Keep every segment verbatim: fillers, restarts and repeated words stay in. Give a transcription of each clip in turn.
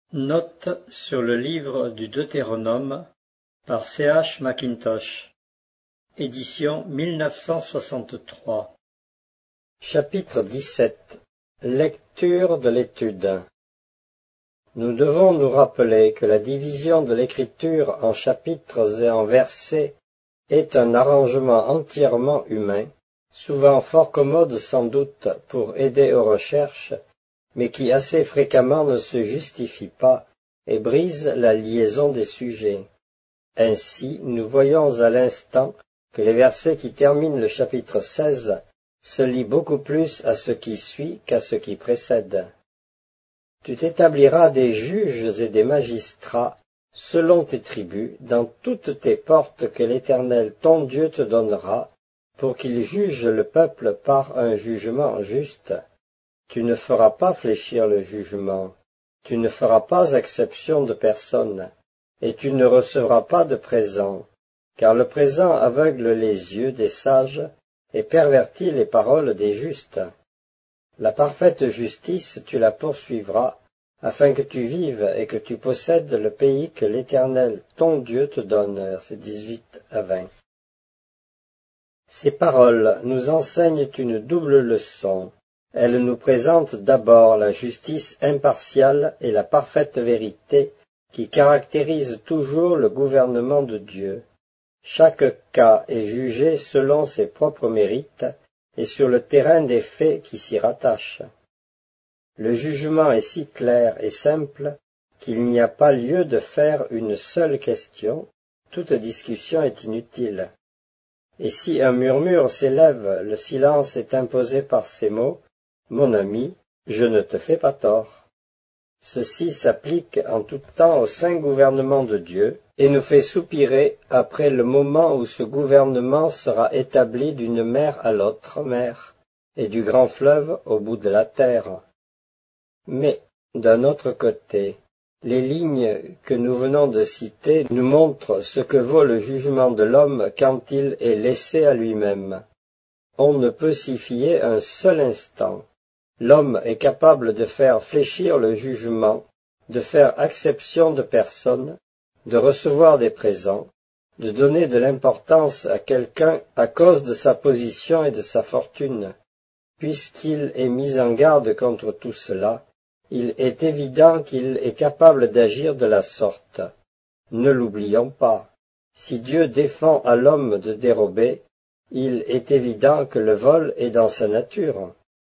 Note sur le livre du Deutéronome par C H Mackintosh, édition mille neuf cent soixante-trois. Chapitre dix-sept. Lecture de l'étude. Nous devons nous rappeler que la division de l'écriture en chapitres et en versets est un arrangement entièrement humain, souvent fort commode sans doute pour aider aux recherches, mais qui assez fréquemment ne se justifie pas et brise la liaison des sujets. Ainsi, nous voyons à l'instant que les versets qui terminent le chapitre seize se lient beaucoup plus à ce qui suit qu'à ce qui précède. Tu t'établiras des juges et des magistrats selon tes tribus dans toutes tes portes que l'Éternel ton Dieu te donnera, pour qu'ils jugent le peuple par un jugement juste. Tu ne feras pas fléchir le jugement, tu ne feras pas exception de personne, et tu ne recevras pas de présent, car le présent aveugle les yeux des sages et pervertit les paroles des justes. La parfaite justice tu la poursuivras, afin que tu vives et que tu possèdes le pays que l'Éternel ton Dieu te donne. Versets dix-huit à vingt. Ces paroles nous enseignent une double leçon. Elles nous présentent d'abord la justice impartiale et la parfaite vérité qui caractérisent toujours le gouvernement de Dieu. Chaque cas est jugé selon ses propres mérites et sur le terrain des faits qui s'y rattachent. Le jugement est si clair et simple qu'il n'y a pas lieu de faire une seule question, toute discussion est inutile. Et si un murmure s'élève, le silence est imposé par ces mots: « Mon ami, je ne te fais pas tort ». Ceci s'applique en tout temps au saint gouvernement de Dieu et nous fait soupirer après le moment où ce gouvernement sera établi d'une mer à l'autre mer et du grand fleuve au bout de la terre. Mais, d'un autre côté, les lignes que nous venons de citer nous montrent ce que vaut le jugement de l'homme quand il est laissé à lui-même. On ne peut s'y fier un seul instant. L'homme est capable de faire fléchir le jugement, de faire acception de personne, de recevoir des présents, de donner de l'importance à quelqu'un à cause de sa position et de sa fortune. Puisqu'il est mis en garde contre tout cela, il est évident qu'il est capable d'agir de la sorte. Ne l'oublions pas. Si Dieu défend à l'homme de dérober, il est évident que le vol est dans sa nature.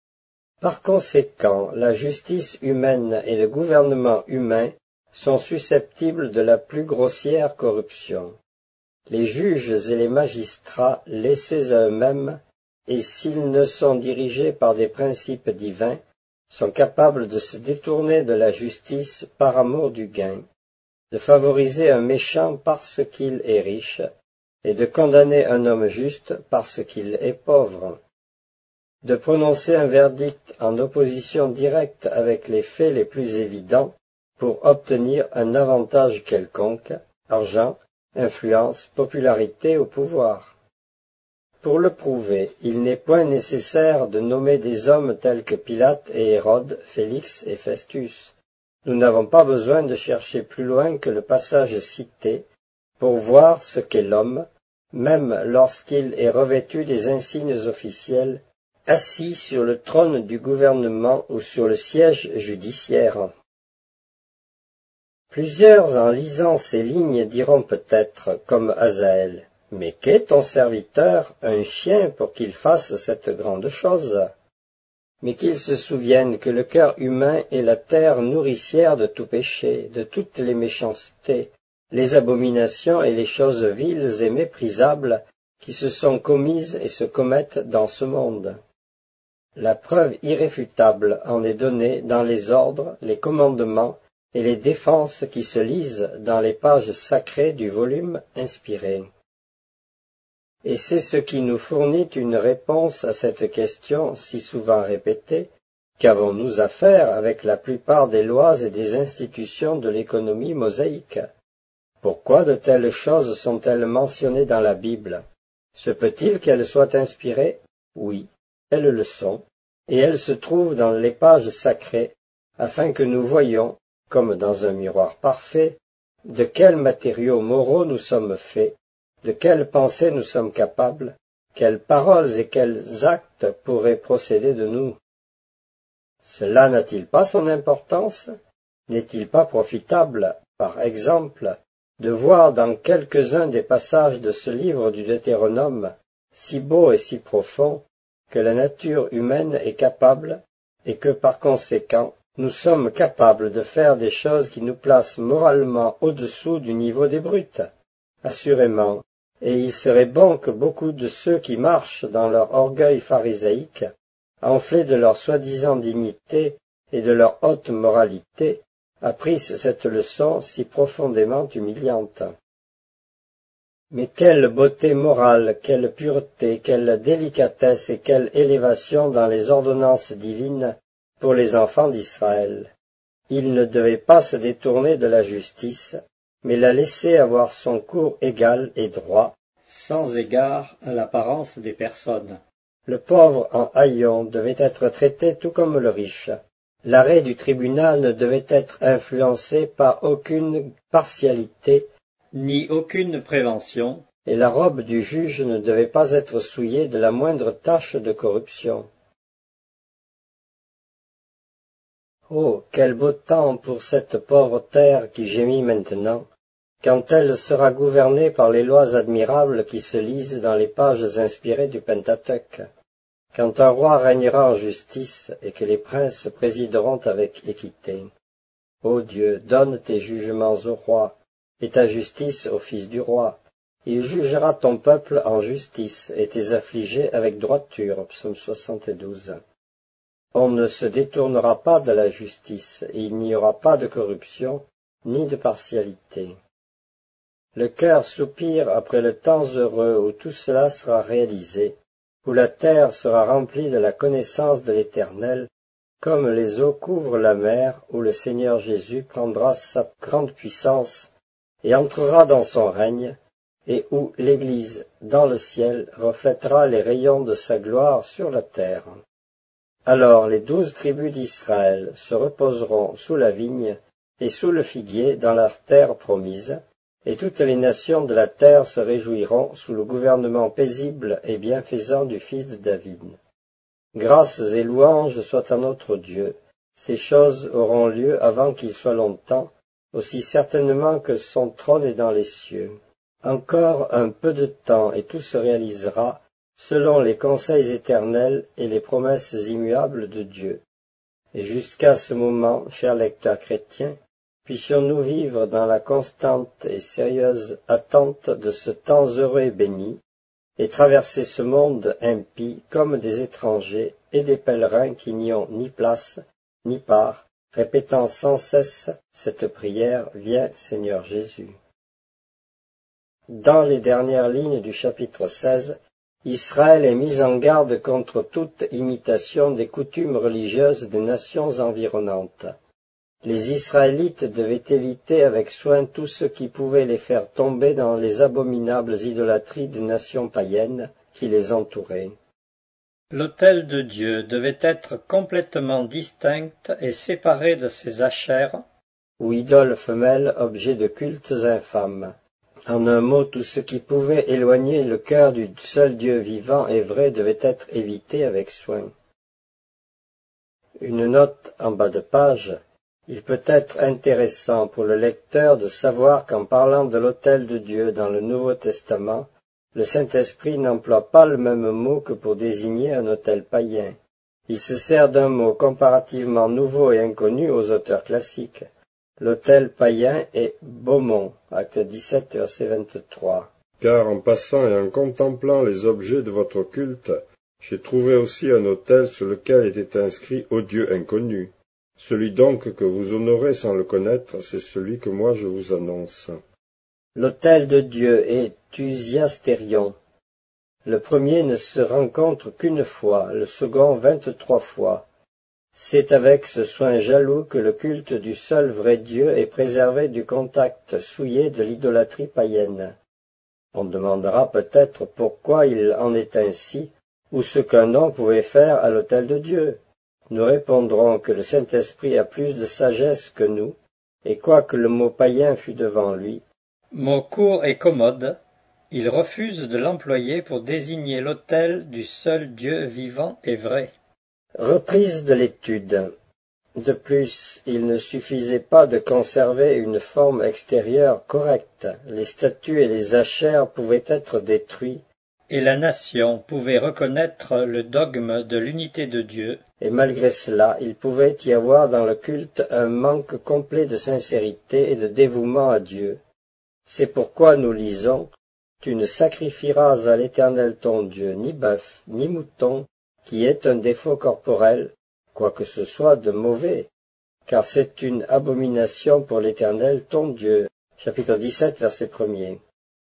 Par conséquent, la justice humaine et le gouvernement humain sont susceptibles de la plus grossière corruption. Les juges et les magistrats, laissés à eux-mêmes, et s'ils ne sont dirigés par des principes divins, sont capables de se détourner de la justice par amour du gain, de favoriser un méchant parce qu'il est riche, et de condamner un homme juste parce qu'il est pauvre, de prononcer un verdict en opposition directe avec les faits les plus évidents pour obtenir un avantage quelconque, argent, influence, popularité ou pouvoir. Pour le prouver, il n'est point nécessaire de nommer des hommes tels que Pilate et Hérode, Félix et Festus. Nous n'avons pas besoin de chercher plus loin que le passage cité pour voir ce qu'est l'homme, même lorsqu'il est revêtu des insignes officiels, assis sur le trône du gouvernement ou sur le siège judiciaire. Plusieurs, en lisant ces lignes, diront peut-être, comme Asaël: « Mais qu'est ton serviteur, un chien, pour qu'il fasse cette grande chose ?» Mais qu'ils se souviennent que le cœur humain est la terre nourricière de tout péché, de toutes les méchancetés, les abominations et les choses viles et méprisables qui se sont commises et se commettent dans ce monde. La preuve irréfutable en est donnée dans les ordres, les commandements et les défenses qui se lisent dans les pages sacrées du volume inspiré. Et c'est ce qui nous fournit une réponse à cette question si souvent répétée: qu'avons-nous à faire avec la plupart des lois et des institutions de l'économie mosaïque? Pourquoi de telles choses sont-elles mentionnées dans la Bible? Se peut-il qu'elles soient inspirées? Oui, elles le sont, et elles se trouvent dans les pages sacrées, afin que nous voyions comme dans un miroir parfait, de quels matériaux moraux nous sommes faits, de quelles pensées nous sommes capables, quelles paroles et quels actes pourraient procéder de nous. Cela n'a-t-il pas son importance? N'est-il pas profitable, par exemple, de voir dans quelques-uns des passages de ce livre du Deutéronome, si beau et si profond, que la nature humaine est capable, et que par conséquent, nous sommes capables de faire des choses qui nous placent moralement au-dessous du niveau des brutes? Assurément, et il serait bon que beaucoup de ceux qui marchent dans leur orgueil pharisaïque, enflés de leur soi-disant dignité et de leur haute moralité, apprissent cette leçon si profondément humiliante. Mais quelle beauté morale, quelle pureté, quelle délicatesse et quelle élévation dans les ordonnances divines pour les enfants d'Israël! Ils ne devaient pas se détourner de la justice, mais la laisser avoir son cours égal et droit, sans égard à l'apparence des personnes. Le pauvre en haillon devait être traité tout comme le riche. L'arrêt du tribunal ne devait être influencé par aucune partialité, ni aucune prévention, et la robe du juge ne devait pas être souillée de la moindre tache de corruption. Oh, quel beau temps pour cette pauvre terre qui gémit maintenant, quand elle sera gouvernée par les lois admirables qui se lisent dans les pages inspirées du Pentateuque, quand un roi régnera en justice et que les princes présideront avec équité. Ô Dieu, donne tes jugements au roi, et ta justice au fils du roi. Il jugera ton peuple en justice, et tes affligés avec droiture. Psaume soixante-douze. On ne se détournera pas de la justice, et il n'y aura pas de corruption, ni de partialité. Le cœur soupire après le temps heureux où tout cela sera réalisé, où la terre sera remplie de la connaissance de l'Éternel, comme les eaux couvrent la mer, où le Seigneur Jésus prendra sa grande puissance et entrera dans son règne, et où l'Église, dans le ciel, reflètera les rayons de sa gloire sur la terre. Alors les douze tribus d'Israël se reposeront sous la vigne et sous le figuier dans la terre promise, et toutes les nations de la terre se réjouiront sous le gouvernement paisible et bienfaisant du fils de David. Grâces et louanges soient à notre Dieu. Ces choses auront lieu avant qu'il soit longtemps, aussi certainement que son trône est dans les cieux. Encore un peu de temps et tout se réalisera, selon les conseils éternels et les promesses immuables de Dieu. Et jusqu'à ce moment, chers lecteurs chrétiens, puissions-nous vivre dans la constante et sérieuse attente de ce temps heureux et béni, et traverser ce monde impie comme des étrangers et des pèlerins qui n'y ont ni place, ni part, répétant sans cesse cette prière, Viens Seigneur Jésus. Dans les dernières lignes du chapitre seize, Israël est mis en garde contre toute imitation des coutumes religieuses des nations environnantes. Les Israélites devaient éviter avec soin tout ce qui pouvait les faire tomber dans les abominables idolâtries des nations païennes qui les entouraient. L'autel de Dieu devait être complètement distinct et séparé de ses achères, ou idoles femelles, objets de cultes infâmes. En un mot, tout ce qui pouvait éloigner le cœur du seul Dieu vivant et vrai devait être évité avec soin. Une note en bas de page. Il peut être intéressant pour le lecteur de savoir qu'en parlant de l'autel de Dieu dans le Nouveau Testament, le Saint-Esprit n'emploie pas le même mot que pour désigner un autel païen. Il se sert d'un mot comparativement nouveau et inconnu aux auteurs classiques. L'autel païen est Baumon, acte dix-sept, verset vingt-trois. Car en passant et en contemplant les objets de votre culte, j'ai trouvé aussi un autel sur lequel était inscrit « Ô Dieu inconnu ». Celui donc que vous honorez sans le connaître, c'est celui que moi je vous annonce. L'autel de Dieu est Thusiastérion. Le premier ne se rencontre qu'une fois, le second vingt-trois fois. C'est avec ce soin jaloux que le culte du seul vrai Dieu est préservé du contact souillé de l'idolâtrie païenne. On demandera peut-être pourquoi il en est ainsi, ou ce qu'un homme pouvait faire à l'autel de Dieu. Nous répondrons que le Saint-Esprit a plus de sagesse que nous, et quoique le mot païen fût devant lui, mot court et commode, il refuse de l'employer pour désigner l'autel du seul Dieu vivant et vrai. Reprise de l'étude. De plus, il ne suffisait pas de conserver une forme extérieure correcte. Les statues et les achères pouvaient être détruits, et la nation pouvait reconnaître le dogme de l'unité de Dieu. Et malgré cela, il pouvait y avoir dans le culte un manque complet de sincérité et de dévouement à Dieu. C'est pourquoi nous lisons « Tu ne sacrifieras à l'Éternel ton Dieu ni bœuf, ni mouton, qui est un défaut corporel, quoique ce soit de mauvais, car c'est une abomination pour l'Éternel ton Dieu. » Chapitre dix-sept, verset premier.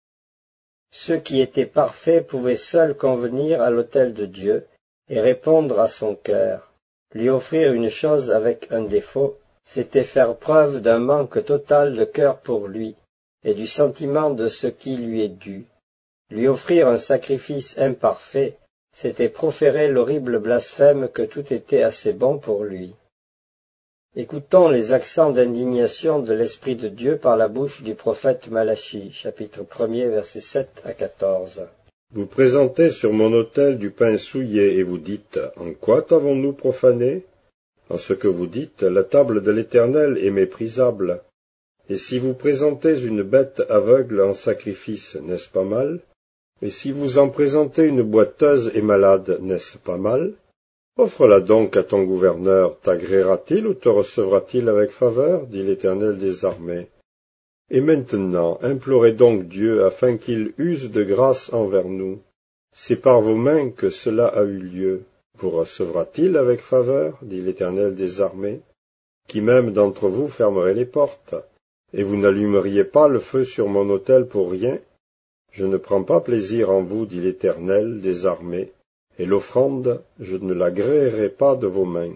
Ceux qui étaient parfaits pouvaient seuls convenir à l'autel de Dieu et répondre à son cœur. Lui offrir une chose avec un défaut, c'était faire preuve d'un manque total de cœur pour lui et du sentiment de ce qui lui est dû. Lui offrir un sacrifice imparfait, c'était proférer l'horrible blasphème que tout était assez bon pour lui. Écoutons les accents d'indignation de l'Esprit de Dieu par la bouche du prophète Malachie, chapitre premier, versets sept à quatorze. Vous présentez sur mon autel du pain souillé, et vous dites, en quoi t'avons-nous profané? En ce que vous dites, la table de l'Éternel est méprisable. Et si vous présentez une bête aveugle en sacrifice, n'est-ce pas mal? Et si vous en présentez une boiteuse et malade, n'est-ce pas mal? Offre-la donc à ton gouverneur, t'agréera-t-il ou te recevra-t-il avec faveur, dit l'Éternel des armées. Et maintenant, implorez donc Dieu afin qu'il use de grâce envers nous. C'est par vos mains que cela a eu lieu. Vous recevra-t-il avec faveur, dit l'Éternel des armées? Qui même d'entre vous fermerait les portes? Et vous n'allumeriez pas le feu sur mon autel pour rien? Je ne prends pas plaisir en vous, dit l'Éternel des armées. Et l'offrande, je ne l'agréerai pas de vos mains.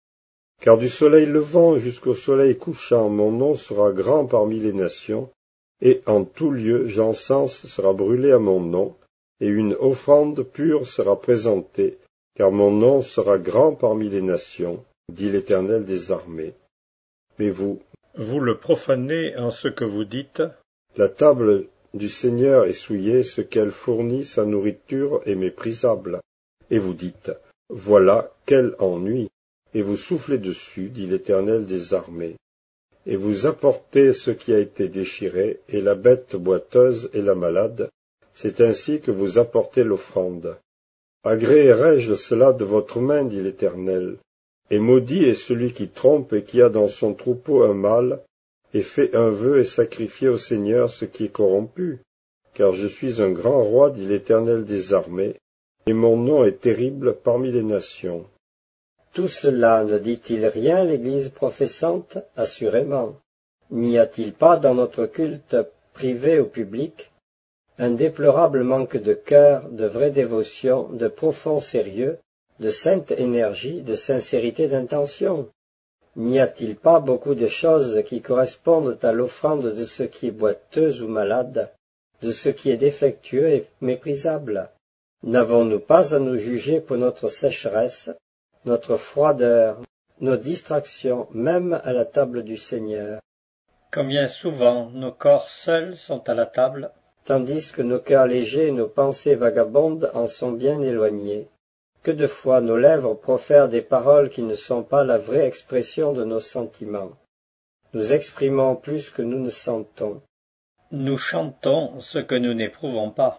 Car du soleil levant jusqu'au soleil couchant, mon nom sera grand parmi les nations, et en tout lieu j'encens sera brûlé à mon nom, et une offrande pure sera présentée, car mon nom sera grand parmi les nations, dit l'Éternel des armées. Mais vous, vous le profanez en ce que vous dites. La table du Seigneur est souillée, ce qu'elle fournit, sa nourriture est méprisable. Et vous dites, voilà quel ennui, et vous soufflez dessus, dit l'Éternel des armées. Et vous apportez ce qui a été déchiré, et la bête boiteuse et la malade, c'est ainsi que vous apportez l'offrande. Agréerai-je cela de votre main, dit l'Éternel. Et maudit est celui qui trompe et qui a dans son troupeau un mâle, et fait un vœu et sacrifie au Seigneur ce qui est corrompu. Car je suis un grand roi, dit l'Éternel des armées, et mon nom est terrible parmi les nations. Tout cela ne dit-il rien, l'Église professante? Assurément. N'y a-t-il pas dans notre culte, privé ou public, un déplorable manque de cœur, de vraie dévotion, de profond sérieux, de sainte énergie, de sincérité d'intention? N'y a-t-il pas beaucoup de choses qui correspondent à l'offrande de ce qui est boiteux ou malade, de ce qui est défectueux et méprisable? N'avons-nous pas à nous juger pour notre sécheresse, notre froideur, nos distractions, même à la table du Seigneur? Combien souvent nos corps seuls sont à la table, tandis que nos cœurs légers et nos pensées vagabondes en sont bien éloignés. Que de fois nos lèvres profèrent des paroles qui ne sont pas la vraie expression de nos sentiments. Nous exprimons plus que nous ne sentons. Nous chantons ce que nous n'éprouvons pas.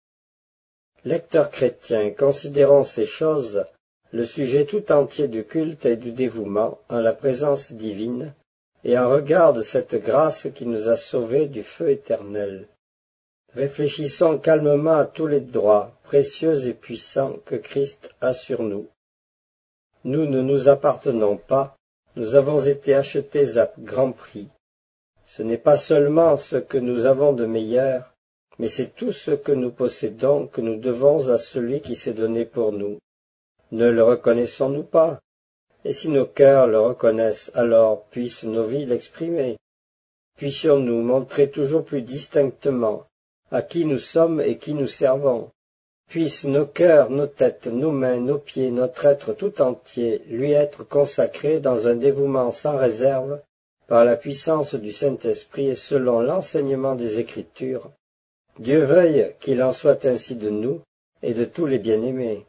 Lecteurs chrétiens, considérons ces choses, le sujet tout entier du culte et du dévouement en la présence divine, et en regard de cette grâce qui nous a sauvés du feu éternel. Réfléchissons calmement à tous les droits, précieux et puissants, que Christ a sur nous. Nous ne nous appartenons pas, nous avons été achetés à grand prix. Ce n'est pas seulement ce que nous avons de meilleur, mais c'est tout ce que nous possédons que nous devons à celui qui s'est donné pour nous. Ne le reconnaissons-nous pas? Et si nos cœurs le reconnaissent, alors puissent nos vies l'exprimer. Puissions-nous montrer toujours plus distinctement à qui nous sommes et qui nous servons. Puissent nos cœurs, nos têtes, nos mains, nos pieds, notre être tout entier lui être consacrés dans un dévouement sans réserve par la puissance du Saint-Esprit et selon l'enseignement des Écritures, Dieu veuille qu'il en soit ainsi de nous et de tous les bien-aimés.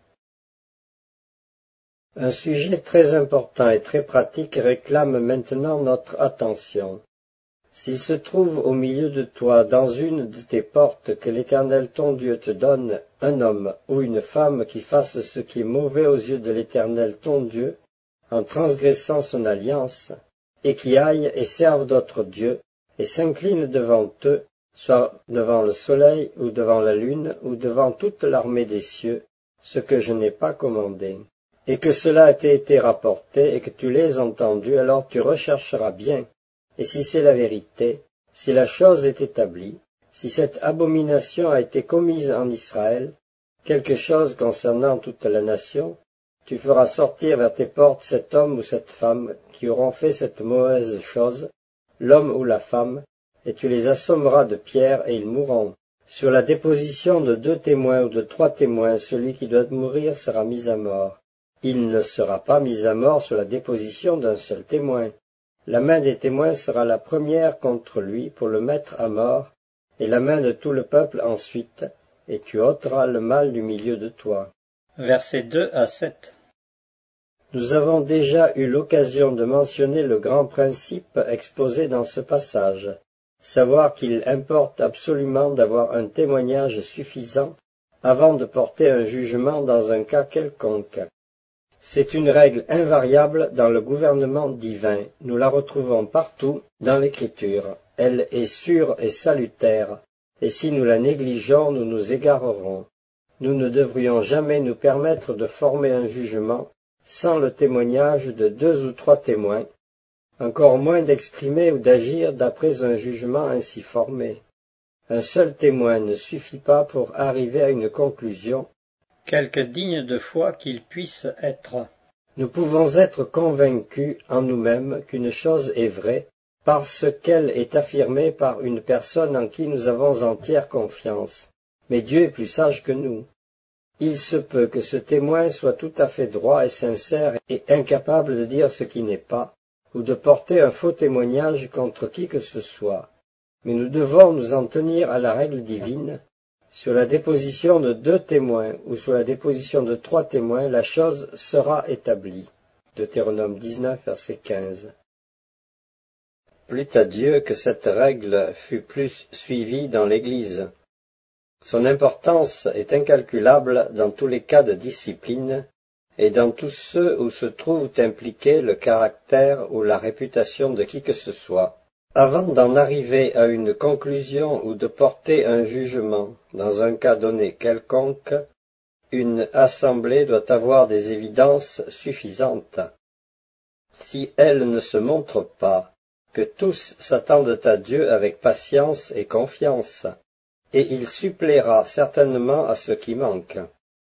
Un sujet très important et très pratique réclame maintenant notre attention. S'il se trouve au milieu de toi, dans une de tes portes, que l'Éternel ton Dieu te donne, un homme ou une femme qui fasse ce qui est mauvais aux yeux de l'Éternel ton Dieu, en transgressant son alliance, et qui aille et serve d'autres dieux, et s'incline devant eux, soit devant le soleil, ou devant la lune, ou devant toute l'armée des cieux, ce que je n'ai pas commandé, et que cela t'ait été rapporté, et que tu l'aies entendu, alors tu rechercheras bien, et si c'est la vérité, si la chose est établie, si cette abomination a été commise en Israël, quelque chose concernant toute la nation, tu feras sortir vers tes portes cet homme ou cette femme qui auront fait cette mauvaise chose, l'homme ou la femme, et tu les assommeras de pierres et ils mourront. Sur la déposition de deux témoins ou de trois témoins, celui qui doit mourir sera mis à mort. Il ne sera pas mis à mort sur la déposition d'un seul témoin. La main des témoins sera la première contre lui pour le mettre à mort, et la main de tout le peuple ensuite, et tu ôteras le mal du milieu de toi. Versets deux à sept. Nous avons déjà eu l'occasion de mentionner le grand principe exposé dans ce passage, savoir qu'il importe absolument d'avoir un témoignage suffisant avant de porter un jugement dans un cas quelconque. C'est une règle invariable dans le gouvernement divin. Nous la retrouvons partout dans l'Écriture. Elle est sûre et salutaire, et si nous la négligeons, nous nous égarerons. Nous ne devrions jamais nous permettre de former un jugement sans le témoignage de deux ou trois témoins, encore moins d'exprimer ou d'agir d'après un jugement ainsi formé. Un seul témoin ne suffit pas pour arriver à une conclusion, quelque digne de foi qu'il puisse être. Nous pouvons être convaincus en nous-mêmes qu'une chose est vraie parce qu'elle est affirmée par une personne en qui nous avons entière confiance. Mais Dieu est plus sage que nous. Il se peut que ce témoin soit tout à fait droit et sincère et incapable de dire ce qui n'est pas, ou de porter un faux témoignage contre qui que ce soit. Mais nous devons nous en tenir à la règle divine. Sur la déposition de deux témoins ou sur la déposition de trois témoins, la chose sera établie. Deutéronome dix-neuf, verset quinze. Plût à Dieu que cette règle fût plus suivie dans l'Église. Son importance est incalculable dans tous les cas de discipline et dans tous ceux où se trouve impliqué le caractère ou la réputation de qui que ce soit. Avant d'en arriver à une conclusion ou de porter un jugement dans un cas donné quelconque, une assemblée doit avoir des évidences suffisantes. Si elles ne se montrent pas, que tous s'attendent à Dieu avec patience et confiance, et il suppléera certainement à ce qui manque.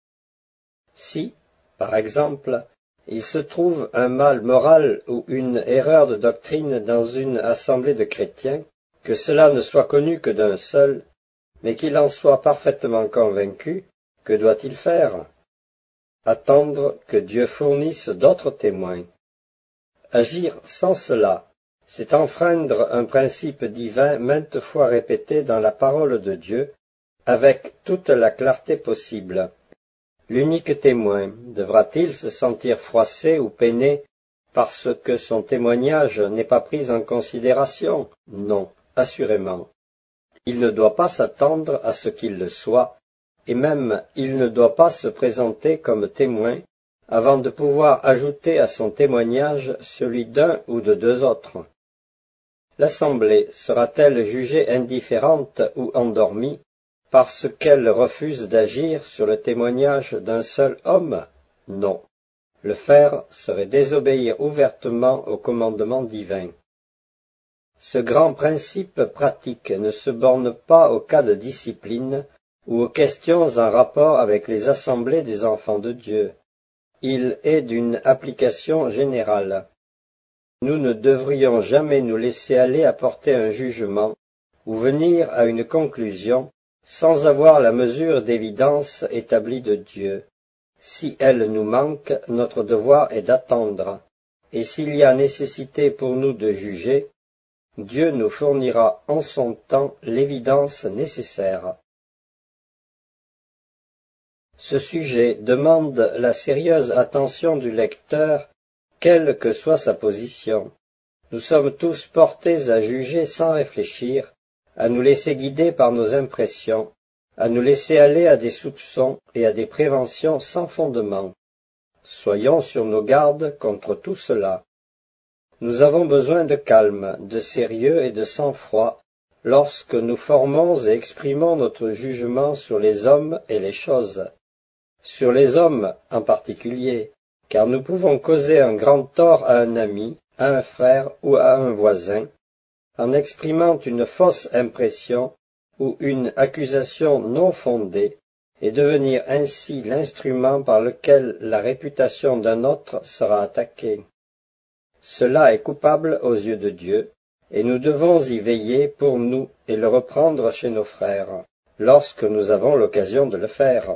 Si, par exemple, il se trouve un mal moral ou une erreur de doctrine dans une assemblée de chrétiens, que cela ne soit connu que d'un seul, mais qu'il en soit parfaitement convaincu, que doit-il faire? Attendre que Dieu fournisse d'autres témoins. Agir sans cela, c'est enfreindre un principe divin maintes fois répété dans la parole de Dieu, avec toute la clarté possible. L'unique témoin devra-t-il se sentir froissé ou peiné parce que son témoignage n'est pas pris en considération? Non, assurément. Il ne doit pas s'attendre à ce qu'il le soit, et même il ne doit pas se présenter comme témoin avant de pouvoir ajouter à son témoignage celui d'un ou de deux autres. L'assemblée sera-t-elle jugée indifférente ou endormie parce qu'elle refuse d'agir sur le témoignage d'un seul homme? Non. Le faire serait désobéir ouvertement au commandement divin. Ce grand principe pratique ne se borne pas aux cas de discipline ou aux questions en rapport avec les assemblées des enfants de Dieu. Il est d'une application générale. Nous ne devrions jamais nous laisser aller à porter un jugement ou venir à une conclusion sans avoir la mesure d'évidence établie de Dieu. Si elle nous manque, notre devoir est d'attendre, et s'il y a nécessité pour nous de juger, Dieu nous fournira en son temps l'évidence nécessaire. Ce sujet demande la sérieuse attention du lecteur, quelle que soit sa position. Nous sommes tous portés à juger sans réfléchir, à nous laisser guider par nos impressions, à nous laisser aller à des soupçons et à des préventions sans fondement. Soyons sur nos gardes contre tout cela. Nous avons besoin de calme, de sérieux et de sang-froid lorsque nous formons et exprimons notre jugement sur les hommes et les choses. Sur les hommes en particulier, car nous pouvons causer un grand tort à un ami, à un frère ou à un voisin, en exprimant une fausse impression ou une accusation non fondée, et devenir ainsi l'instrument par lequel la réputation d'un autre sera attaquée. Cela est coupable aux yeux de Dieu, et nous devons y veiller pour nous et le reprendre chez nos frères, lorsque nous avons l'occasion de le faire.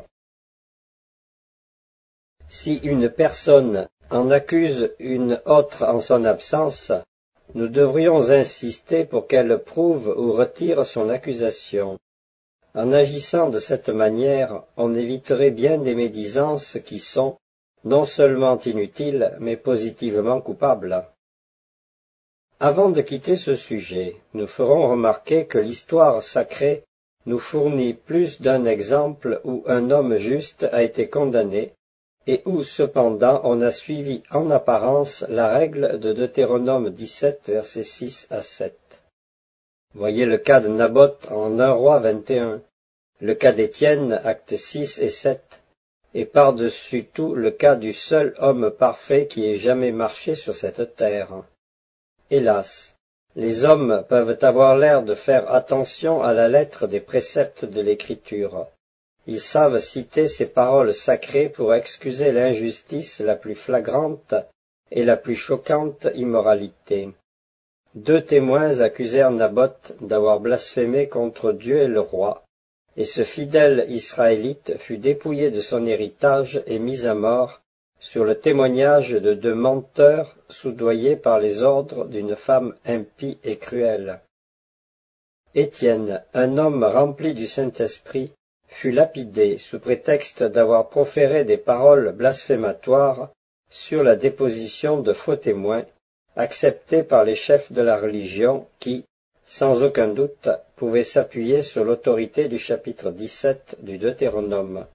Si une personne en accuse une autre en son absence, nous devrions insister pour qu'elle prouve ou retire son accusation. En agissant de cette manière, on éviterait bien des médisances qui sont non seulement inutiles, mais positivement coupables. Avant de quitter ce sujet, nous ferons remarquer que l'histoire sacrée nous fournit plus d'un exemple où un homme juste a été condamné, et où cependant on a suivi en apparence la règle de Deutéronome dix-sept, versets six à sept. Voyez le cas de Naboth en un roi vingt et un, le cas d'Étienne, actes six et sept, et par-dessus tout le cas du seul homme parfait qui ait jamais marché sur cette terre. Hélas, les hommes peuvent avoir l'air de faire attention à la lettre des préceptes de l'Écriture. Ils savent citer ces paroles sacrées pour excuser l'injustice la plus flagrante et la plus choquante immoralité. Deux témoins accusèrent Naboth d'avoir blasphémé contre Dieu et le roi, et ce fidèle Israélite fut dépouillé de son héritage et mis à mort sur le témoignage de deux menteurs soudoyés par les ordres d'une femme impie et cruelle. Étienne, un homme rempli du Saint-Esprit, fut lapidé sous prétexte d'avoir proféré des paroles blasphématoires sur la déposition de faux témoins, acceptés par les chefs de la religion qui, sans aucun doute, pouvaient s'appuyer sur l'autorité du chapitre dix-sept du Deutéronome.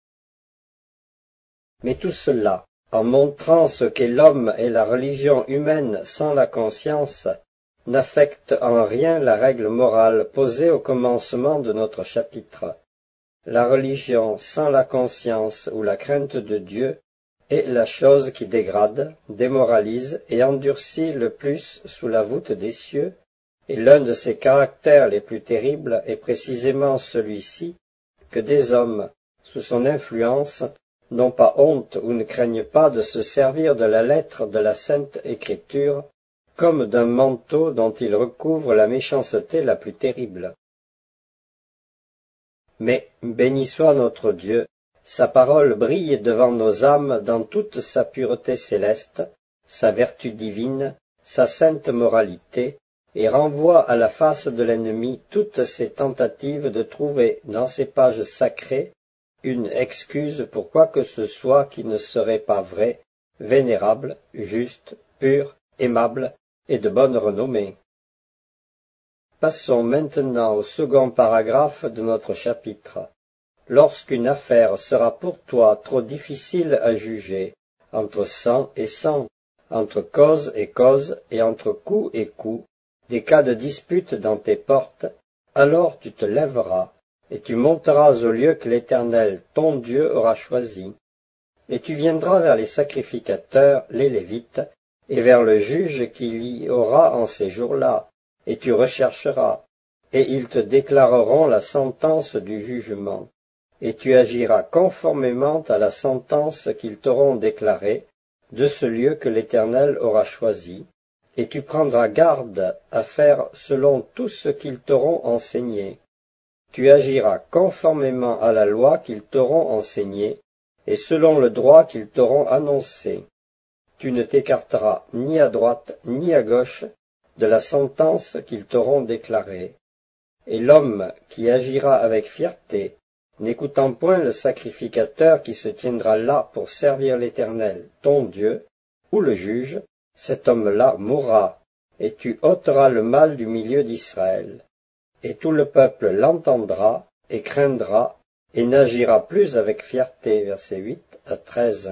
Mais tout cela, en montrant ce qu'est l'homme et la religion humaine sans la conscience, n'affecte en rien la règle morale posée au commencement de notre chapitre. La religion sans la conscience ou la crainte de Dieu est la chose qui dégrade, démoralise et endurcit le plus sous la voûte des cieux, et l'un de ses caractères les plus terribles est précisément celui-ci, que des hommes, sous son influence, n'ont pas honte ou ne craignent pas de se servir de la lettre de la Sainte Écriture comme d'un manteau dont ils recouvrent la méchanceté la plus terrible. Mais, béni soit notre Dieu, sa parole brille devant nos âmes dans toute sa pureté céleste, sa vertu divine, sa sainte moralité, et renvoie à la face de l'ennemi toutes ses tentatives de trouver dans ces pages sacrées une excuse pour quoi que ce soit qui ne serait pas vrai, vénérable, juste, pur, aimable et de bonne renommée. Passons maintenant au second paragraphe de notre chapitre. Lorsqu'une affaire sera pour toi trop difficile à juger, entre sang et sang, entre cause et cause et entre coup et coup, des cas de dispute dans tes portes, alors tu te lèveras, et tu monteras au lieu que l'Éternel, ton Dieu, aura choisi. Et tu viendras vers les sacrificateurs, les Lévites, et vers le juge qu'il y aura en ces jours-là, et tu rechercheras, et ils te déclareront la sentence du jugement, et tu agiras conformément à la sentence qu'ils t'auront déclarée de ce lieu que l'Éternel aura choisi, et tu prendras garde à faire selon tout ce qu'ils t'auront enseigné. Tu agiras conformément à la loi qu'ils t'auront enseignée, et selon le droit qu'ils t'auront annoncé. Tu ne t'écarteras ni à droite ni à gauche, de la sentence qu'ils t'auront déclarée. Et l'homme qui agira avec fierté, n'écoutant point le sacrificateur qui se tiendra là pour servir l'Éternel, ton Dieu, ou le juge, cet homme-là mourra, et tu ôteras le mal du milieu d'Israël. Et tout le peuple l'entendra, et craindra, et n'agira plus avec fierté. Versets huit à treize.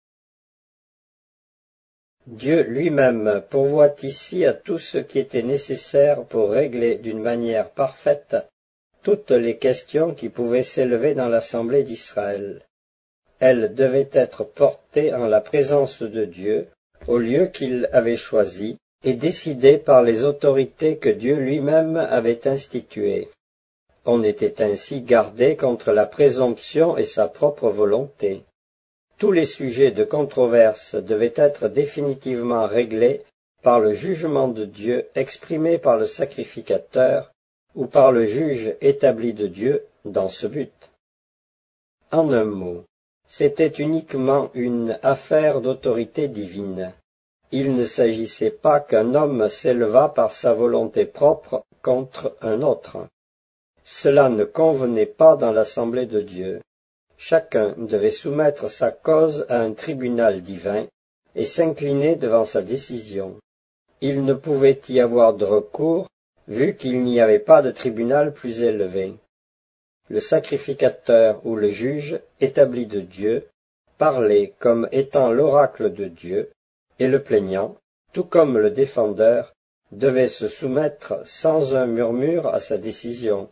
Dieu lui-même pourvoit ici à tout ce qui était nécessaire pour régler d'une manière parfaite toutes les questions qui pouvaient s'élever dans l'assemblée d'Israël. Elles devaient être portées en la présence de Dieu, au lieu qu'il avait choisi, et décidées par les autorités que Dieu lui-même avait instituées. On était ainsi gardé contre la présomption et sa propre volonté. Tous les sujets de controverse devaient être définitivement réglés par le jugement de Dieu exprimé par le sacrificateur ou par le juge établi de Dieu dans ce but. En un mot, c'était uniquement une affaire d'autorité divine. Il ne s'agissait pas qu'un homme s'élevât par sa volonté propre contre un autre. Cela ne convenait pas dans l'assemblée de Dieu. Chacun devait soumettre sa cause à un tribunal divin et s'incliner devant sa décision. Il ne pouvait y avoir de recours, vu qu'il n'y avait pas de tribunal plus élevé. Le sacrificateur ou le juge, établi de Dieu, parlait comme étant l'oracle de Dieu, et le plaignant, tout comme le défendeur, devait se soumettre sans un murmure à sa décision.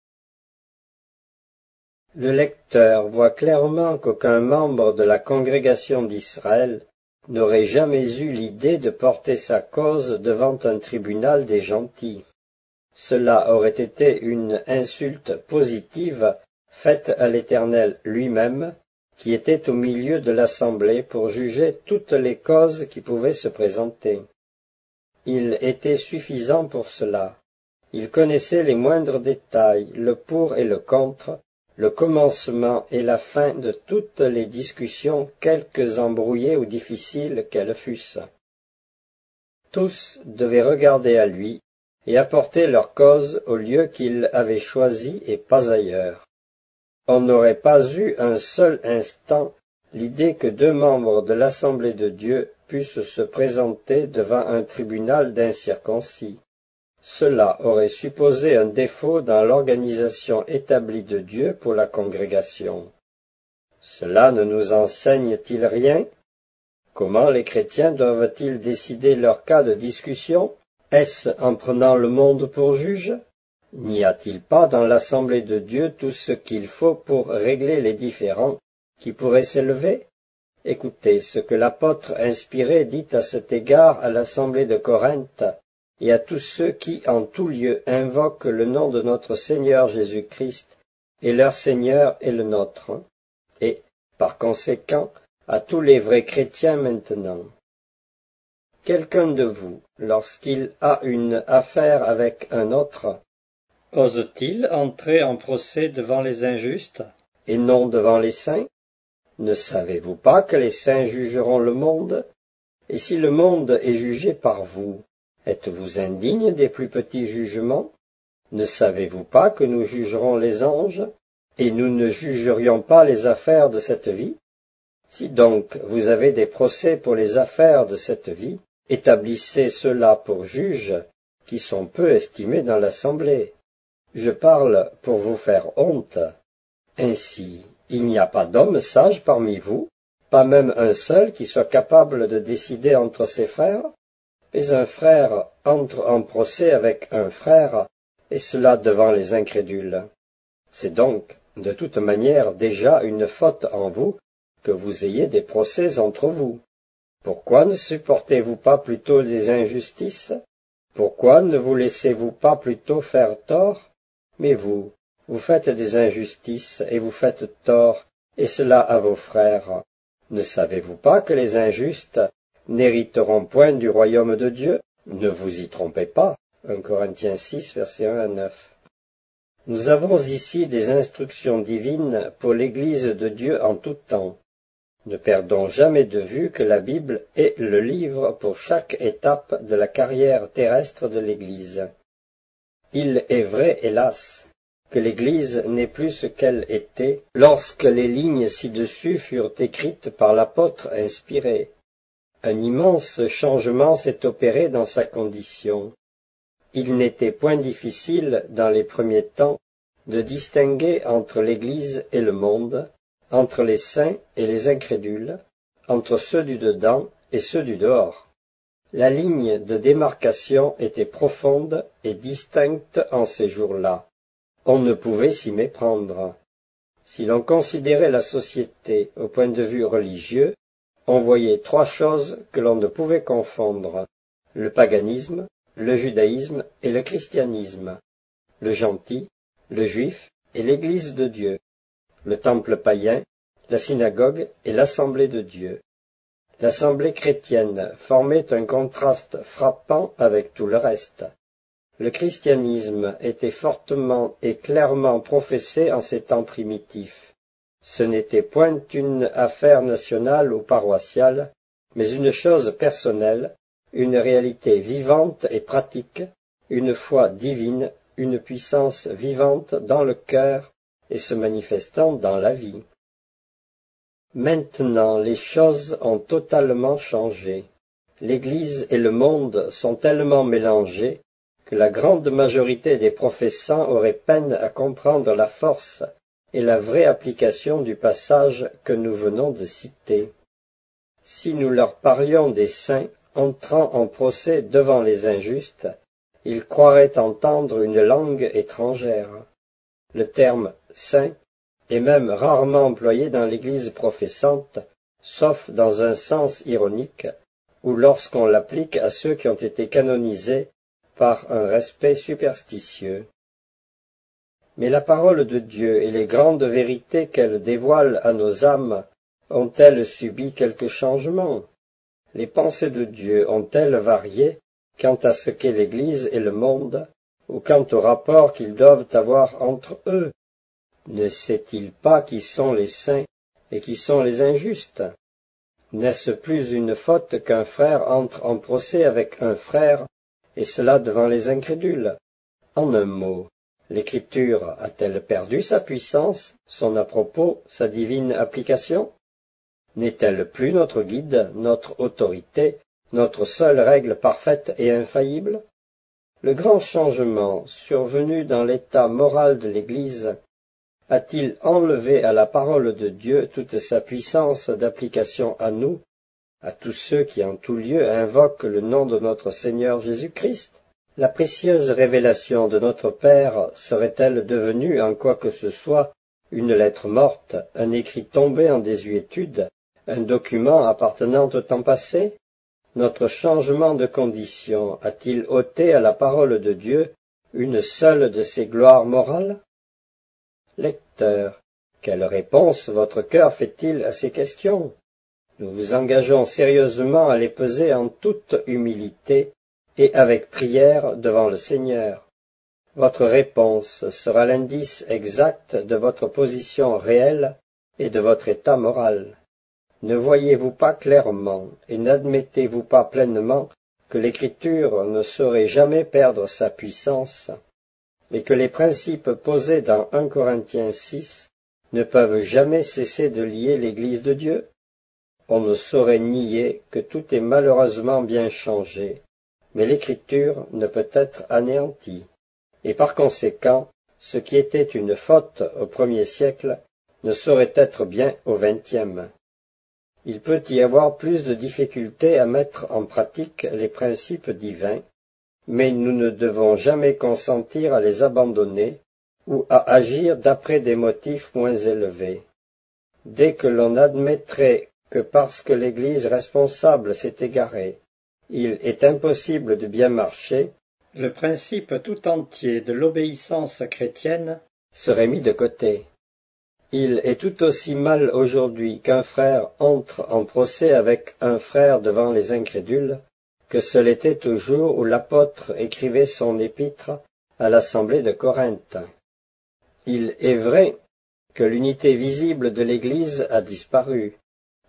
Le lecteur voit clairement qu'aucun membre de la congrégation d'Israël n'aurait jamais eu l'idée de porter sa cause devant un tribunal des gentils. Cela aurait été une insulte positive faite à l'Éternel lui-même, qui était au milieu de l'assemblée pour juger toutes les causes qui pouvaient se présenter. Il était suffisant pour cela. Il connaissait les moindres détails, le pour et le contre, le commencement et la fin de toutes les discussions, quelque embrouillées ou difficiles qu'elles fussent. Tous devaient regarder à lui et apporter leur cause au lieu qu'il avait choisi et pas ailleurs. On n'aurait pas eu un seul instant l'idée que deux membres de l'Assemblée de Dieu puissent se présenter devant un tribunal d'incirconcis. Cela aurait supposé un défaut dans l'organisation établie de Dieu pour la congrégation. Cela ne nous enseigne-t-il rien? Comment les chrétiens doivent-ils décider leur cas de discussion? Est-ce en prenant le monde pour juge? N'y a-t-il pas dans l'assemblée de Dieu tout ce qu'il faut pour régler les différends qui pourraient s'élever? Écoutez ce que l'apôtre inspiré dit à cet égard à l'assemblée de Corinthe et à tous ceux qui, en tout lieu, invoquent le nom de notre Seigneur Jésus-Christ, et leur Seigneur est le nôtre, et, par conséquent, à tous les vrais chrétiens maintenant. Quelqu'un de vous, lorsqu'il a une affaire avec un autre, ose-t-il entrer en procès devant les injustes, et non devant les saints? Ne savez-vous pas que les saints jugeront le monde? Et si le monde est jugé par vous, êtes-vous indigne des plus petits jugements? Ne savez-vous pas que nous jugerons les anges, et nous ne jugerions pas les affaires de cette vie? Si donc vous avez des procès pour les affaires de cette vie, établissez ceux-là pour juges, qui sont peu estimés dans l'assemblée. Je parle pour vous faire honte. Ainsi, il n'y a pas d'homme sage parmi vous, pas même un seul qui soit capable de décider entre ses frères? Mais un frère entre en procès avec un frère, et cela devant les incrédules. C'est donc, de toute manière, déjà une faute en vous que vous ayez des procès entre vous. Pourquoi ne supportez-vous pas plutôt les injustices? Pourquoi ne vous laissez-vous pas plutôt faire tort? Mais vous, vous faites des injustices et vous faites tort, et cela à vos frères. Ne savez-vous pas que les injustes n'hériteront point du royaume de Dieu? Ne vous y trompez pas. un Corinthiens six, versets un à neuf. Nous avons ici des instructions divines pour l'Église de Dieu en tout temps. Ne perdons jamais de vue que la Bible est le livre pour chaque étape de la carrière terrestre de l'Église. Il est vrai, hélas, que l'Église n'est plus ce qu'elle était lorsque les lignes ci-dessus furent écrites par l'apôtre inspiré. Un immense changement s'est opéré dans sa condition. Il n'était point difficile, dans les premiers temps, de distinguer entre l'Église et le monde, entre les saints et les incrédules, entre ceux du dedans et ceux du dehors. La ligne de démarcation était profonde et distincte en ces jours-là. On ne pouvait s'y méprendre. Si l'on considérait la société au point de vue religieux, on voyait trois choses que l'on ne pouvait confondre: le paganisme, le judaïsme et le christianisme, le gentil, le juif et l'Église de Dieu, le temple païen, la synagogue et l'assemblée de Dieu. L'assemblée chrétienne formait un contraste frappant avec tout le reste. Le christianisme était fortement et clairement professé en ces temps primitifs. Ce n'était point une affaire nationale ou paroissiale, mais une chose personnelle, une réalité vivante et pratique, une foi divine, une puissance vivante dans le cœur et se manifestant dans la vie. Maintenant, les choses ont totalement changé. L'Église et le monde sont tellement mélangés que la grande majorité des professants auraient peine à comprendre la force et la vraie application du passage que nous venons de citer. Si nous leur parlions des saints entrant en procès devant les injustes, ils croiraient entendre une langue étrangère. Le terme « saint » est même rarement employé dans l'Église professante, sauf dans un sens ironique, ou lorsqu'on l'applique à ceux qui ont été canonisés par un respect superstitieux. Mais la parole de Dieu et les grandes vérités qu'elle dévoile à nos âmes ont-elles subi quelque changement? Les pensées de Dieu ont-elles varié quant à ce qu'est l'Église et le monde, ou quant au rapport qu'ils doivent avoir entre eux? Ne sait-il pas qui sont les saints et qui sont les injustes? N'est-ce plus une faute qu'un frère entre en procès avec un frère, et cela devant les incrédules? En un mot, l'Écriture a-t-elle perdu sa puissance, son à-propos, sa divine application? N'est-elle plus notre guide, notre autorité, notre seule règle parfaite et infaillible? Le grand changement survenu dans l'état moral de l'Église a-t-il enlevé à la parole de Dieu toute sa puissance d'application à nous, à tous ceux qui en tout lieu invoquent le nom de notre Seigneur Jésus-Christ? La précieuse révélation de notre Père serait-elle devenue en quoi que ce soit une lettre morte, un écrit tombé en désuétude, un document appartenant au temps passé? Notre changement de condition a-t-il ôté à la parole de Dieu une seule de ses gloires morales? Lecteur, quelle réponse votre cœur fait-il à ces questions? Nous vous engageons sérieusement à les peser en toute humilité et avec prière devant le Seigneur. Votre réponse sera l'indice exact de votre position réelle et de votre état moral. Ne voyez-vous pas clairement et n'admettez-vous pas pleinement que l'Écriture ne saurait jamais perdre sa puissance, et que les principes posés dans un Corinthiens six ne peuvent jamais cesser de lier l'Église de Dieu? On ne saurait nier que tout est malheureusement bien changé, mais l'Écriture ne peut être anéantie, et par conséquent, ce qui était une faute au premier siècle ne saurait être bien au vingtième. Il peut y avoir plus de difficultés à mettre en pratique les principes divins, mais nous ne devons jamais consentir à les abandonner ou à agir d'après des motifs moins élevés. Dès que l'on admettrait que parce que l'Église responsable s'est égarée, il est impossible de bien marcher, le principe tout entier de l'obéissance chrétienne serait mis de côté. Il est tout aussi mal aujourd'hui qu'un frère entre en procès avec un frère devant les incrédules, que ce l'était au jour où l'apôtre écrivait son épître à l'assemblée de Corinthe. Il est vrai que l'unité visible de l'Église a disparu.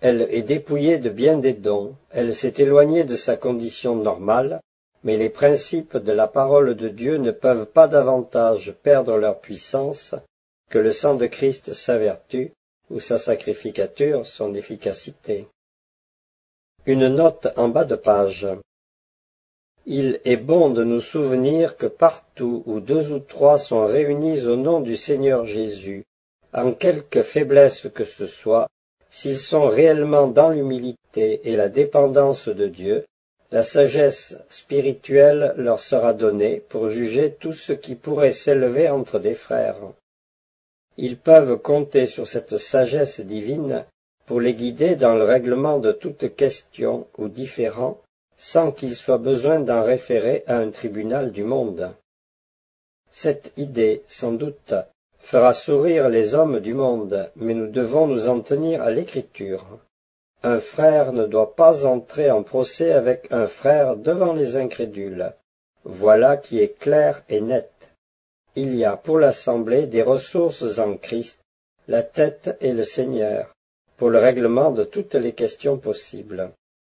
Elle est dépouillée de bien des dons, elle s'est éloignée de sa condition normale, mais les principes de la parole de Dieu ne peuvent pas davantage perdre leur puissance que le sang de Christ sa vertu, ou sa sacrificature son efficacité. Une note en bas de page. Il est bon de nous souvenir que partout où deux ou trois sont réunis au nom du Seigneur Jésus, en quelque faiblesse que ce soit, s'ils sont réellement dans l'humilité et la dépendance de Dieu, la sagesse spirituelle leur sera donnée pour juger tout ce qui pourrait s'élever entre des frères. Ils peuvent compter sur cette sagesse divine pour les guider dans le règlement de toute question ou différend, sans qu'il soit besoin d'en référer à un tribunal du monde. Cette idée, sans doute, fera sourire les hommes du monde, mais nous devons nous en tenir à l'Écriture. Un frère ne doit pas entrer en procès avec un frère devant les incrédules. Voilà qui est clair et net. Il y a pour l'Assemblée des ressources en Christ, la tête et le Seigneur, pour le règlement de toutes les questions possibles.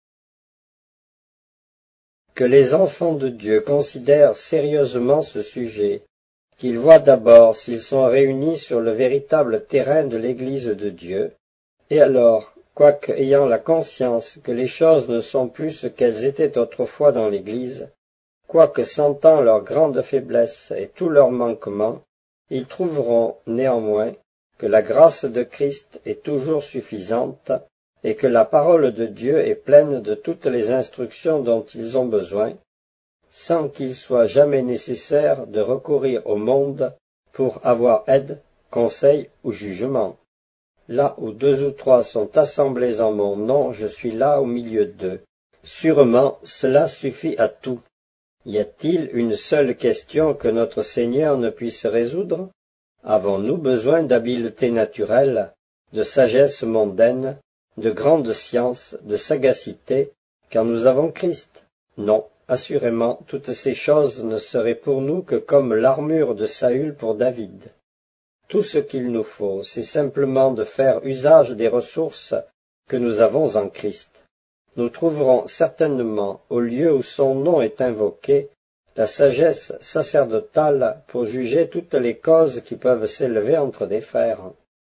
Que les enfants de Dieu considèrent sérieusement ce sujet, qu'ils voient d'abord s'ils sont réunis sur le véritable terrain de l'Église de Dieu, et alors, quoique ayant la conscience que les choses ne sont plus ce qu'elles étaient autrefois dans l'Église, quoique sentant leur grande faiblesse et tous leurs manquements, ils trouveront néanmoins que la grâce de Christ est toujours suffisante et que la parole de Dieu est pleine de toutes les instructions dont ils ont besoin, sans qu'il soit jamais nécessaire de recourir au monde pour avoir aide, conseil ou jugement. Là où deux ou trois sont assemblés en mon nom, je suis là au milieu d'eux. Sûrement, cela suffit à tout. Y a-t-il une seule question que notre Seigneur ne puisse résoudre? Avons-nous besoin d'habileté naturelle, de sagesse mondaine, de grande science, de sagacité, car nous avons Christ? Non, assurément, toutes ces choses ne seraient pour nous que comme l'armure de Saül pour David. Tout ce qu'il nous faut, c'est simplement de faire usage des ressources que nous avons en Christ. Nous trouverons certainement, au lieu où son nom est invoqué, la sagesse sacerdotale pour juger toutes les causes qui peuvent s'élever entre des frères.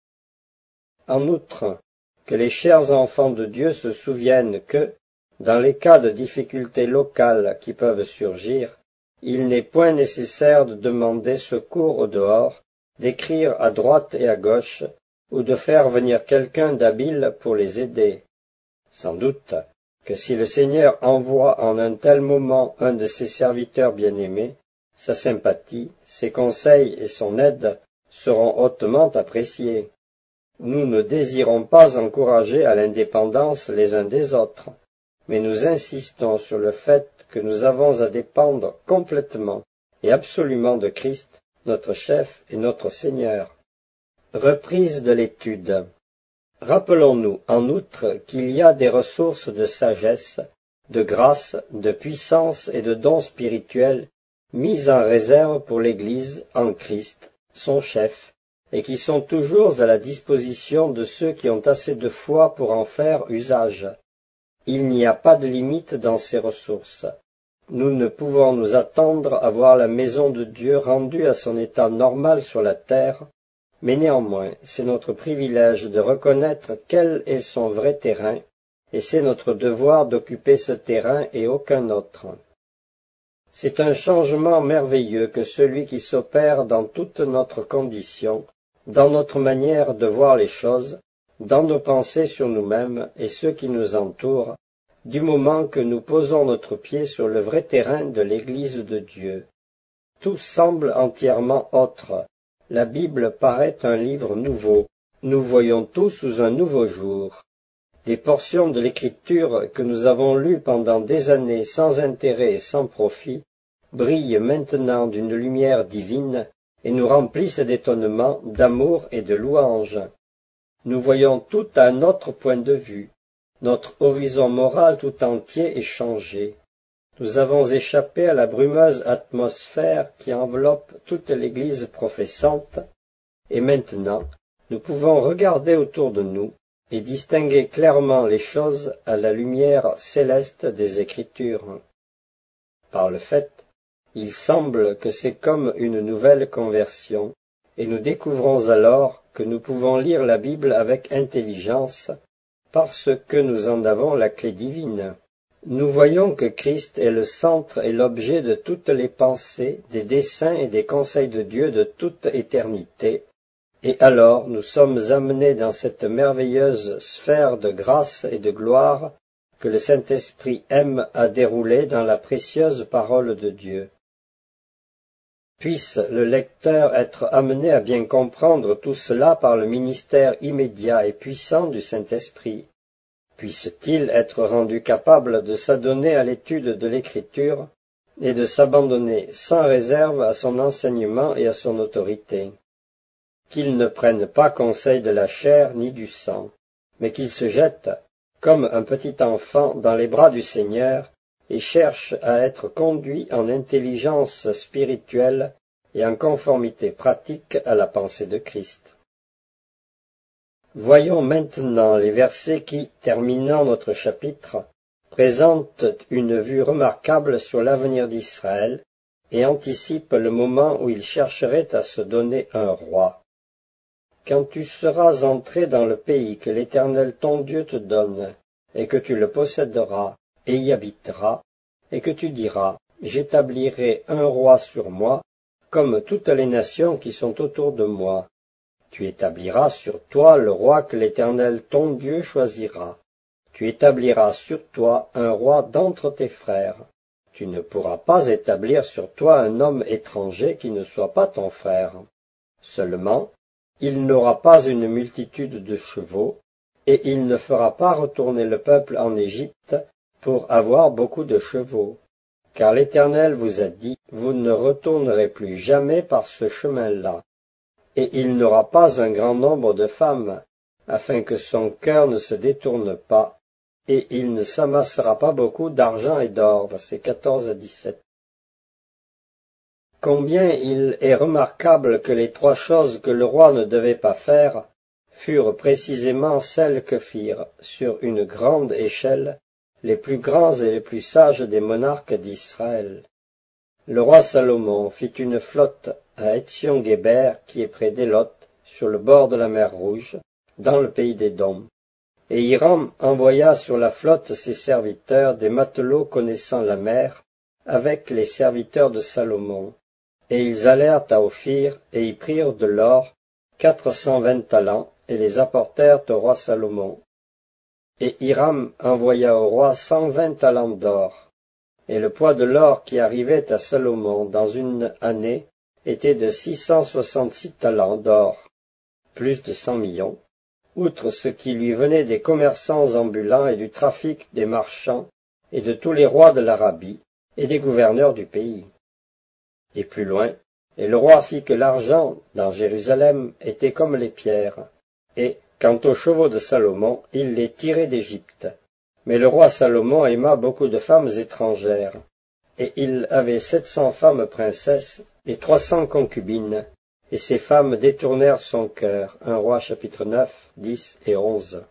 En outre, que les chers enfants de Dieu se souviennent que, dans les cas de difficultés locales qui peuvent surgir, il n'est point nécessaire de demander secours au dehors, d'écrire à droite et à gauche, ou de faire venir quelqu'un d'habile pour les aider. Sans doute que si le Seigneur envoie en un tel moment un de ses serviteurs bien-aimés, sa sympathie, ses conseils et son aide seront hautement appréciés. Nous ne désirons pas encourager à l'indépendance les uns des autres, mais nous insistons sur le fait que nous avons à dépendre complètement et absolument de Christ, notre chef et notre Seigneur. Reprise de l'étude. Rappelons-nous en outre qu'il y a des ressources de sagesse, de grâce, de puissance et de dons spirituels mises en réserve pour l'Église en Christ, son chef, et qui sont toujours à la disposition de ceux qui ont assez de foi pour en faire usage. Il n'y a pas de limite dans ces ressources. Nous ne pouvons nous attendre à voir la maison de Dieu rendue à son état normal sur la terre, mais néanmoins, c'est notre privilège de reconnaître quel est son vrai terrain, et c'est notre devoir d'occuper ce terrain et aucun autre. C'est un changement merveilleux que celui qui s'opère dans toute notre condition, dans notre manière de voir les choses, dans nos pensées sur nous-mêmes et ceux qui nous entourent, du moment que nous posons notre pied sur le vrai terrain de l'Église de Dieu. Tout semble entièrement autre. La Bible paraît un livre nouveau. Nous voyons tout sous un nouveau jour. Des portions de l'Écriture que nous avons lues pendant des années sans intérêt et sans profit brillent maintenant d'une lumière divine et nous remplissent d'étonnement, d'amour et de louange. Nous voyons tout à un autre point de vue. Notre horizon moral tout entier est changé. Nous avons échappé à la brumeuse atmosphère qui enveloppe toute l'Église professante, et maintenant nous pouvons regarder autour de nous, et distinguer clairement les choses à la lumière céleste des Écritures. Par le fait, il semble que c'est comme une nouvelle conversion, et nous découvrons alors que nous pouvons lire la Bible avec intelligence, parce que nous en avons la clé divine. Nous voyons que Christ est le centre et l'objet de toutes les pensées, des desseins et des conseils de Dieu de toute éternité, et alors nous sommes amenés dans cette merveilleuse sphère de grâce et de gloire que le Saint-Esprit aime à dérouler dans la précieuse parole de Dieu. Puisse le lecteur être amené à bien comprendre tout cela par le ministère immédiat et puissant du Saint-Esprit. Puisse-t-il être rendu capable de s'adonner à l'étude de l'Écriture et de s'abandonner sans réserve à son enseignement et à son autorité. Qu'il ne prenne pas conseil de la chair ni du sang, mais qu'il se jette, comme un petit enfant, dans les bras du Seigneur, et cherche à être conduit en intelligence spirituelle et en conformité pratique à la pensée de Christ. Voyons maintenant les versets qui, terminant notre chapitre, présentent une vue remarquable sur l'avenir d'Israël et anticipent le moment où il chercherait à se donner un roi. Quand tu seras entré dans le pays que l'Éternel ton Dieu te donne, et que tu le posséderas, et y habiteras, et que tu diras, j'établirai un roi sur moi, comme toutes les nations qui sont autour de moi. Tu établiras sur toi le roi que l'Éternel ton Dieu choisira. Tu établiras sur toi un roi d'entre tes frères. Tu ne pourras pas établir sur toi un homme étranger qui ne soit pas ton frère. Seulement, il n'aura pas une multitude de chevaux, et il ne fera pas retourner le peuple en Égypte pour avoir beaucoup de chevaux. Car l'Éternel vous a dit, vous ne retournerez plus jamais par ce chemin-là. Et il n'aura pas un grand nombre de femmes, afin que son cœur ne se détourne pas, et il ne s'amassera pas beaucoup d'argent et d'or. Versets quatorze à dix-sept. Combien il est remarquable que les trois choses que le roi ne devait pas faire furent précisément celles que firent, sur une grande échelle, les plus grands et les plus sages des monarques d'Israël. Le roi Salomon fit une flotte à Étsion-Guéber, qui est près d'Élot, sur le bord de la mer Rouge, dans le pays d'Édom. Et Hiram envoya sur la flotte ses serviteurs, des matelots connaissant la mer, avec les serviteurs de Salomon. Et ils allèrent à Ophir, et y prirent de l'or, quatre cent vingt talents, et les apportèrent au roi Salomon. Et Hiram envoya au roi cent vingt talents d'or. Et le poids de l'or qui arrivait à Salomon dans une année était de six cent soixante-six talents d'or, plus de cent millions, outre ce qui lui venait des commerçants ambulants et du trafic des marchands, et de tous les rois de l'Arabie, et des gouverneurs du pays. Et plus loin, et le roi fit que l'argent, dans Jérusalem, était comme les pierres, et, quant aux chevaux de Salomon, il les tirait d'Égypte. Mais le roi Salomon aima beaucoup de femmes étrangères, et il avait sept cents femmes princesses et trois cents concubines, et ces femmes détournèrent son cœur. un Roi chapitre neuf, dix et onze.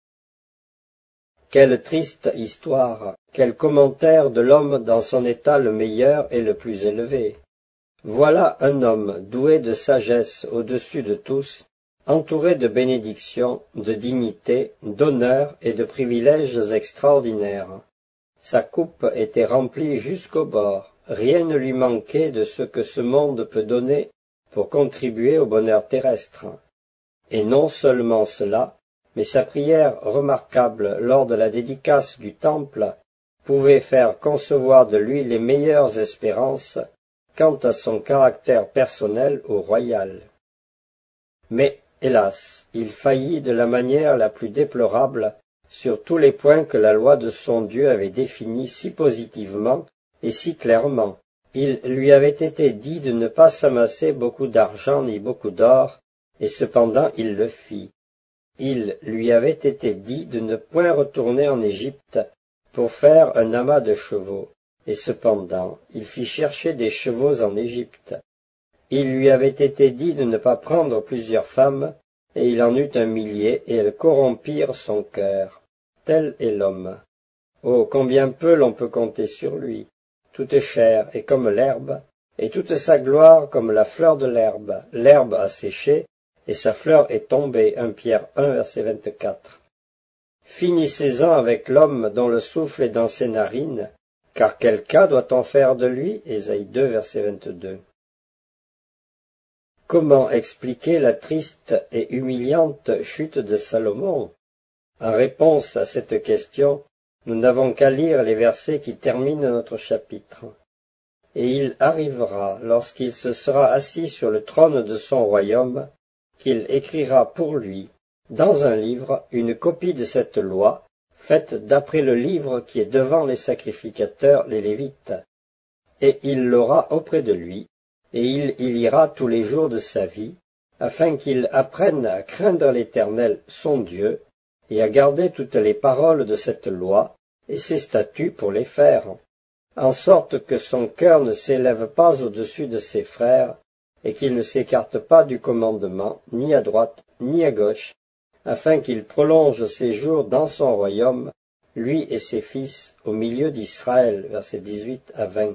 Quelle triste histoire, quel commentaire de l'homme dans son état le meilleur et le plus élevé. Voilà un homme doué de sagesse au-dessus de tous, entouré de bénédictions, de dignités, d'honneurs et de privilèges extraordinaires. Sa coupe était remplie jusqu'au bord, rien ne lui manquait de ce que ce monde peut donner pour contribuer au bonheur terrestre. Et non seulement cela, mais sa prière remarquable lors de la dédicace du temple pouvait faire concevoir de lui les meilleures espérances quant à son caractère personnel ou royal. Mais, hélas, il faillit de la manière la plus déplorable sur tous les points que la loi de son Dieu avait définis si positivement et si clairement. Il lui avait été dit de ne pas s'amasser beaucoup d'argent ni beaucoup d'or, et cependant il le fit. Il lui avait été dit de ne point retourner en Égypte pour faire un amas de chevaux, et cependant il fit chercher des chevaux en Égypte. Il lui avait été dit de ne pas prendre plusieurs femmes, et il en eut un millier, et elles corrompirent son cœur. Tel est l'homme. Oh, combien peu l'on peut compter sur lui. Toute chair est comme l'herbe, et toute sa gloire comme la fleur de l'herbe. L'herbe a séché, et sa fleur est tombée. un Pierre un, verset vingt-quatre. Finissez-en avec l'homme dont le souffle est dans ses narines, car quel cas doit-on faire de lui? Ésaïe deux, verset vingt-deux. Comment expliquer la triste et humiliante chute de Salomon? En réponse à cette question, nous n'avons qu'à lire les versets qui terminent notre chapitre. Et il arrivera, lorsqu'il se sera assis sur le trône de son royaume, qu'il écrira pour lui, dans un livre, une copie de cette loi, faite d'après le livre qui est devant les sacrificateurs, les Lévites. Et il l'aura auprès de lui, et il y lira tous les jours de sa vie, afin qu'il apprenne à craindre l'Éternel, son Dieu, et à garder toutes les paroles de cette loi, et ses statuts pour les faire, en sorte que son cœur ne s'élève pas au-dessus de ses frères, et qu'il ne s'écarte pas du commandement, ni à droite, ni à gauche, afin qu'il prolonge ses jours dans son royaume, lui et ses fils, au milieu d'Israël, versets dix-huit à vingt.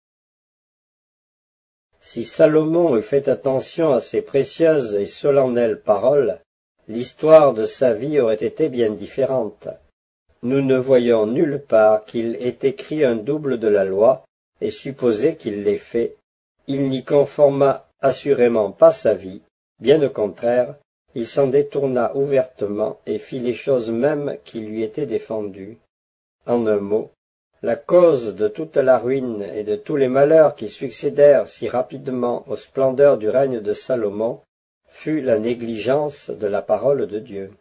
Si Salomon eût fait attention à ces précieuses et solennelles paroles, l'histoire de sa vie aurait été bien différente. Nous ne voyons nulle part qu'il ait écrit un double de la loi, et supposé qu'il l'ait fait. Il n'y conforma assurément pas sa vie, bien au contraire, il s'en détourna ouvertement et fit les choses mêmes qui lui étaient défendues. En un mot, la cause de toute la ruine et de tous les malheurs qui succédèrent si rapidement aux splendeurs du règne de Salomon fut la négligence de la parole de Dieu.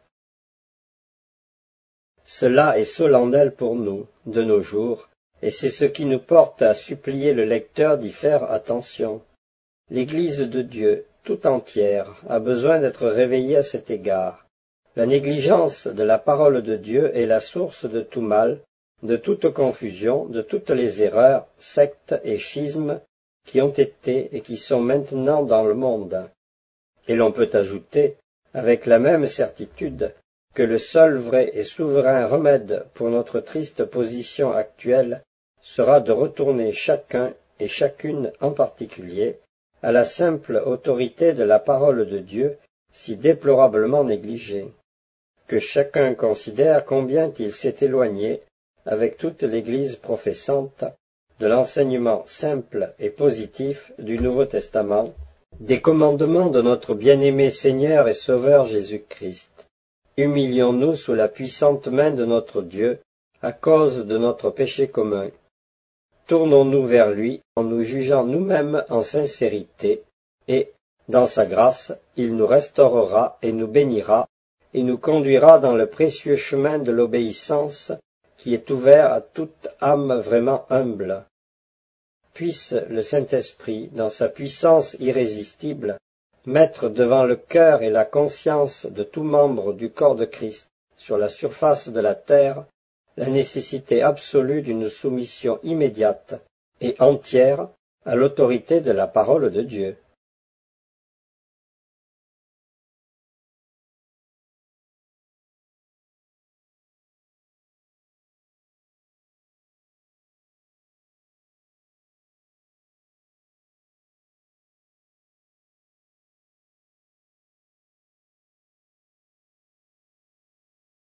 Cela est solennel pour nous, de nos jours, et c'est ce qui nous porte à supplier le lecteur d'y faire attention. L'Église de Dieu, tout entière, a besoin d'être réveillée à cet égard. La négligence de la parole de Dieu est la source de tout mal, de toute confusion, de toutes les erreurs, sectes et schismes qui ont été et qui sont maintenant dans le monde. Et l'on peut ajouter, avec la même certitude, que le seul vrai et souverain remède pour notre triste position actuelle sera de retourner chacun et chacune en particulier à la simple autorité de la parole de Dieu, si déplorablement négligée. Que chacun considère combien il s'est éloigné, avec toute l'Église professante, de l'enseignement simple et positif du Nouveau Testament, des commandements de notre bien-aimé Seigneur et Sauveur Jésus-Christ. Humilions-nous sous la puissante main de notre Dieu, à cause de notre péché commun. Tournons-nous vers lui en nous jugeant nous-mêmes en sincérité, et, dans sa grâce, il nous restaurera et nous bénira, et nous conduira dans le précieux chemin de l'obéissance qui est ouvert à toute âme vraiment humble. Puisse le Saint-Esprit, dans sa puissance irrésistible, mettre devant le cœur et la conscience de tout membre du corps de Christ sur la surface de la terre la nécessité absolue d'une soumission immédiate et entière à l'autorité de la parole de Dieu.